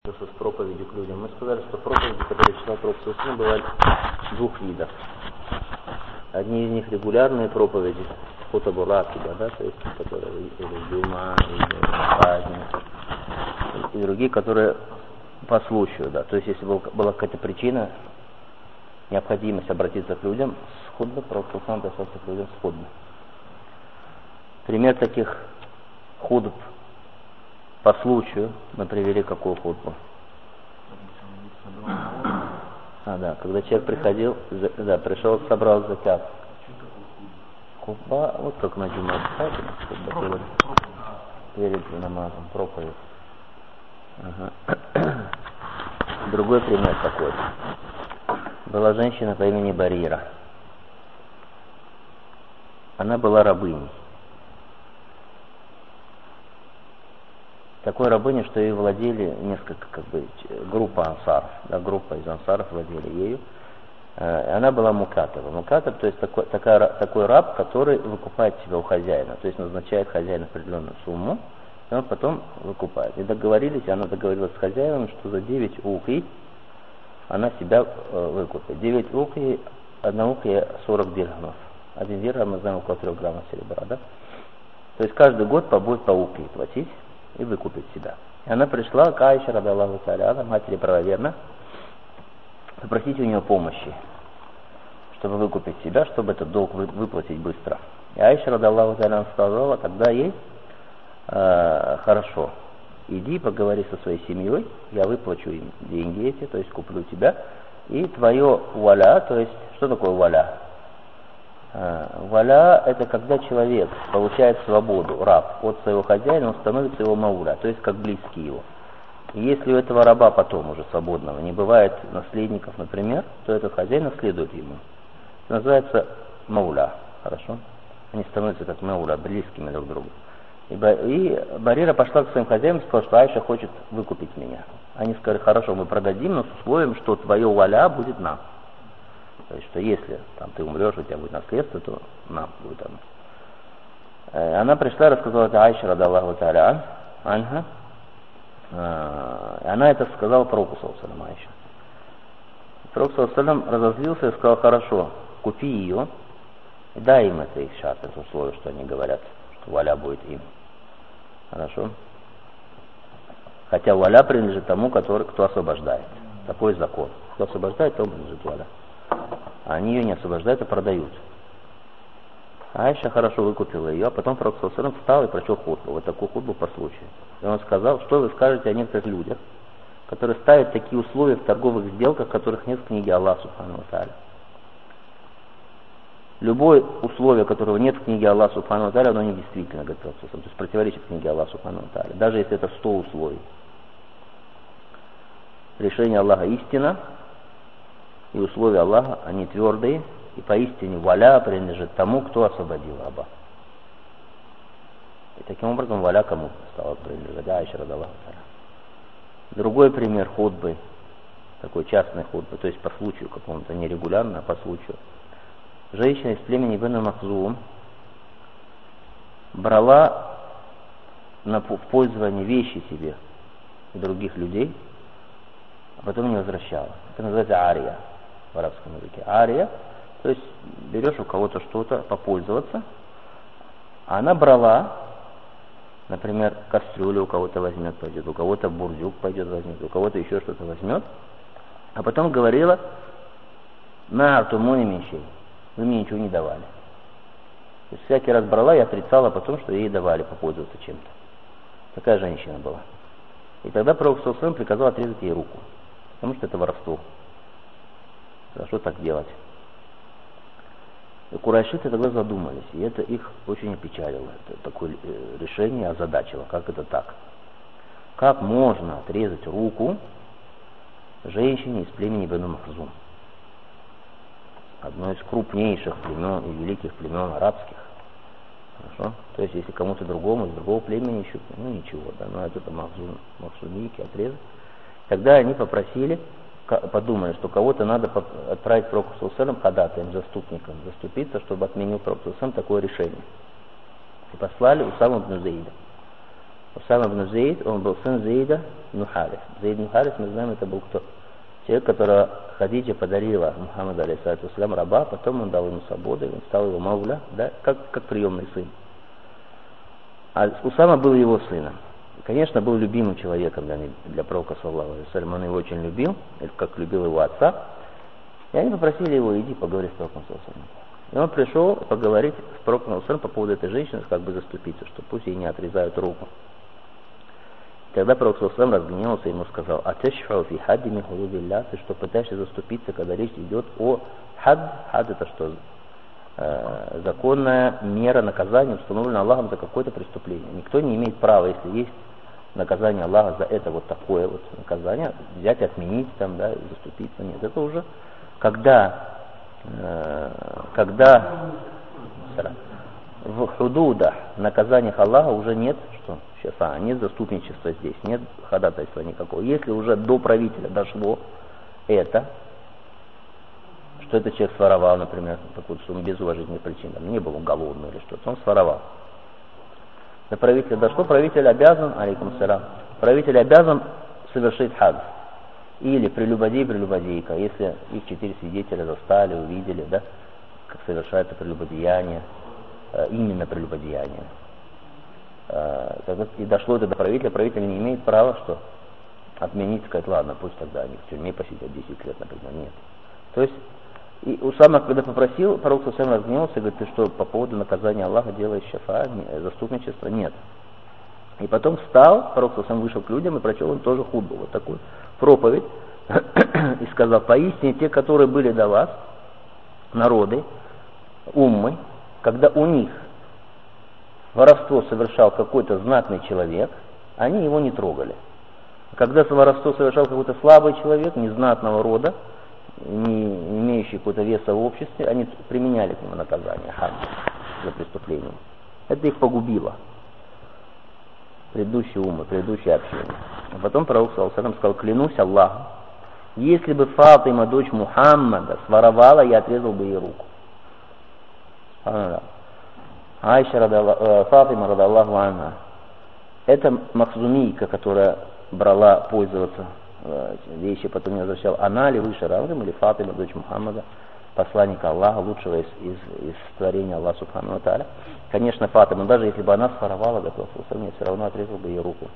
С проповедью к людям. Мы сказали, что проповеди, которые читал Пророк, бывают двух видов. Одни из них регулярные проповеди, хутабу-ракиба, да, то есть которые или джума, или праздник, и другие, которые по случаю, да. То есть если была какая-то причина, необходимость обратиться к людям с хутбы, Пророк сам обращался к людям с хутбы. Пример таких хутб по случаю мы привели какую хутбу? Да, когда человек приходил, да, пришел, собрал закят. Хутба, вот как на джума, перед намазом, проповедь. Ага. Другой пример такой. Была женщина по имени Барира. Она была рабыней. Такой рабыней, что ее владели несколько, группа ансаров, да, группа из ансаров владели ею. Она была мукатова. Мукатов, то есть такой раб, который выкупает себя у хозяина, то есть назначает хозяину определенную сумму, и он потом выкупает. И договорились, она договорилась с хозяином, что за 9 ухий она себя выкупит. 9 ухий, 1 ухия 40 дирхамов. 1 дирхам, мы знаем, около 3 граммов серебра, да? То есть каждый год будет по ухии платить и выкупить себя. И она пришла к Аише, радаллаху та'аля, матери правоверно, попросить у нее помощи, чтобы выкупить себя, чтобы этот долг выплатить быстро. И Аиша, радаллаху та'аля, сказала тогда ей: хорошо, иди поговори со своей семьей, я выплачу им деньги эти, то есть куплю тебя, и твое валя, то есть, что такое валя? Валя — это когда человек получает свободу, раб, от своего хозяина, он становится его мауля, то есть как близкий его. И если у этого раба потом уже свободного не бывает наследников, например, то этот хозяин наследует ему. Это называется мауля, хорошо? Они становятся как мауля, близкими друг к другу. И Барира пошла к своим хозяинам и сказала, что Аиша хочет выкупить меня. Они сказали: хорошо, мы продадим, но с условием, что твое валя будет нам. То есть, что если там ты умрешь, у тебя будет наследство, то нам будет оно. Она пришла и рассказала это Аише, радаллаху та'аля анха. И она это сказала Пророку саллаллаху алейхи ва саллям, Аиша. Пророк саллаллаху алейхи ва саллям разозлился и сказал: хорошо, купи ее и дай им это их шарт, это условие, что они говорят, что валя будет им. Хорошо? Хотя валя принадлежит тому, кто освобождает. Такой закон. Кто освобождает, тому принадлежит валя. А они ее не освобождают, а продают. Аиша хорошо выкупила ее, а потом Пророк саллаллаху алейхи ва саллям встал и прочел хутбу, вот такую хутбу по случаю. И он сказал: что вы скажете о некоторых людях, которые ставят такие условия в торговых сделках, которых нет в книге Аллаха субхану ва тааля. Любое условие, которого нет в книге Аллаха субхану ва тааля, оно недействительно, говорит Пророк саллаллаху алейхи ва саллям, то есть противоречит книге Аллаха субхану ва тааля, даже если это 100 условий. Решение Аллаха истина, и условия Аллаха, они твердые, и поистине валя принадлежит тому, кто освободил раба. И таким образом валя кому стала принадлежать? Аиша, радаллаху та'аля. Другой пример хутбы, такой частной хутбы, то есть по случаю какому-то, не регулярно, а по случаю. Женщина из племени Бену Махзум брала в пользование вещи себе и других людей, а потом не возвращала. Это называется ария в арабском языке. Ария, то есть берешь у кого-то что-то попользоваться, а она брала, например, кастрюлю у кого-то возьмет, пойдет, у кого-то бурдюк пойдет, возьмет, у кого-то еще что-то возьмет, а потом говорила: на артумуни меньшей, вы мне ничего не давали. То есть всякий раз брала и отрицала потом, что ей давали попользоваться чем-то. Такая женщина была. И тогда Пророк саллаллаху алейхи ва саллям приказал отрезать ей руку, потому что это воровство. Хорошо так делать. И курайшиты тогда задумались, и это их очень опечалило. Это такое решение озадачило. Как это так? Как можно отрезать руку женщине из племени Бену Махзум? Одно из крупнейших племен и великих племен арабских. Хорошо? То есть, если кому-то другому, из другого племени еще, ничего, да, но это махзумийки отрезать. Тогда они попросили, подумали, что кого-то надо отправить Пророку саллаллаху алейхи ва саллям ходатаем, заступником, заступиться, чтобы отменил Пророк саллаллаху алейхи ва саллям такое решение. И послали Усаму ибн Заида. Усама ибн Зейд, он был сын Зейда ибн Харис. Зейд ибн Харис, мы знаем, это был кто? Человек, которого Хадиджа подарила Мухаммаду алейхиссалату вассалям раба, потом он дал ему свободу, и он стал его мауля, да, как приемный сын. А Усама был его сыном. Конечно, был любимым человеком для пророка, саллаллаху алейхи вассалям. Он его очень любил, как любил его отца. И они попросили его: иди поговори с пророком, саллаллаху алейхи вассалям. И он пришел поговорить с пророком, саллаллаху алейхи вассалям, по поводу этой женщины, как бы заступиться, что пусть ей не отрезают руку. Тогда пророк саллаллаху алейхи вассалям разгневался и ему сказал: «Аташфау фи хадди мин худудилля», ты что, пытаешься заступиться, когда речь идет о хад? Хад — это что? Законная мера наказания, установленная Аллахом за какое-то преступление. Никто не имеет права, если есть наказание Аллаха за это вот такое вот наказание, взять, отменить там, да, и заступиться. Нет, это уже когда в худудах, наказаниях Аллаха уже нет, что сейчас, нет заступничества здесь, нет ходатайства никакого. Если уже до правителя дошло это, что этот человек своровал, например, что он без уважительных причин, там, не был он голодный или что-то, он своровал. До правителя дошло, правитель обязан, алейкум салям, правитель обязан совершить хадд. Или прелюбодей, прелюбодейка, если их 4 свидетеля застали, увидели, да, как совершается прелюбодеяние, именно прелюбодеяние. И дошло это до правителя, правитель не имеет права, что отменить, сказать: ладно, пусть тогда они в тюрьме посидят 10 лет, например, нет. То есть, и Усама, когда попросил, пророк совсем разгневался и говорит: ты что, по поводу наказания Аллаха делаешь шафа, заступничество? Нет. И потом встал, пророк совсем вышел к людям и прочел им тоже худбу, вот такую проповедь, и сказал: поистине те, которые были до вас, народы, уммы, когда у них воровство совершал какой-то знатный человек, они его не трогали. Когда воровство совершал какой-то слабый человек, незнатного рода, не имеющий какого-то веса в обществе, они применяли к нему наказание, хад, за преступление. Это их погубило. Предыдущие умы, предыдущее общение. А потом пророк саллаллаху алейхи вассалям сказал: клянусь Аллахом, если бы Фатима, дочь Мухаммада, своровала, я отрезал бы ей руку. Айша Фатима радаллаху анха, это махзумийка, которая брала пользоваться вещи, потом не возвращала. Она ли выше рангом, или Фатима, дочь Мухаммада, посланника Аллаха, лучшего из творения Аллаха субхану ва тааля? Конечно, Фатима, даже если бы она своровала, готов, я все равно отрезал бы ей руку.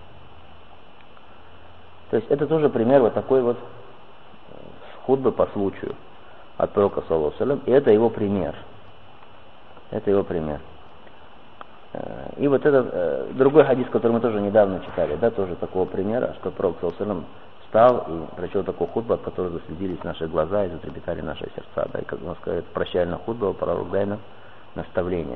То есть это тоже пример вот такой вот худбы по случаю от пророка, саллаллаху алейхи ва саллям, и это его пример. Это его пример. И вот это другой хадис, который мы тоже недавно читали, да, тоже такого примера, что пророк, саллаллаху алейхи ва саллям, встал и прочел такую худбу, от которой заслезились наши глаза и затрепетали наши сердца, да, и, как можно сказать, прощальная худба, пророк дай нам наставление.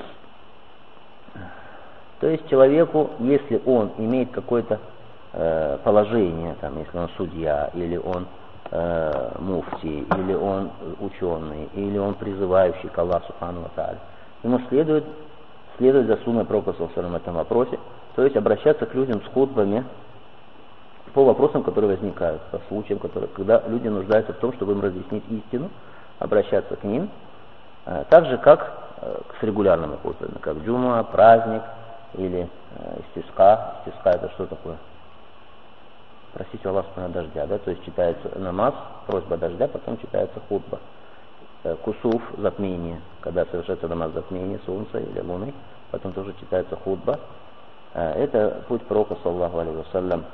То есть человеку, если он имеет какое-то положение, там, если он судья, или он муфти, или он ученый, или он призывающий к Аллаху субхану ва тааля, ему следует за сунной пророка саллаллаху алейхи ва саллям в этом вопросе, то есть обращаться к людям с хутбами по вопросам, которые возникают, по случаям, когда люди нуждаются в том, чтобы им разъяснить истину, обращаться к ним, так же, как с регулярными хутбами, как джума, праздник, или истиска. Истиска — это что такое? Просить Аллаха дождя, да, то есть читается намаз, просьба дождя, потом читается хутба. Кусуф, затмение, когда совершается намаз затмения солнца или луны, потом тоже читается хутба. Это путь пророка, саллаллаху алейхи вассалям,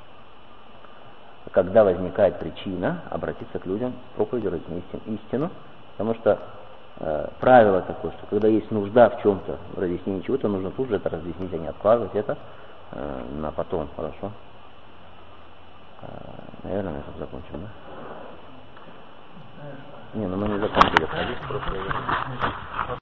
когда возникает причина обратиться к людям с проповедью, разъяснить истину, потому что правило такое, что когда есть нужда в чем-то, в разъяснении чего-то, нужно тут же это разъяснить, а не откладывать это на потом, хорошо? Наверное, мы это закончим, да? Не, ну мы не закончили.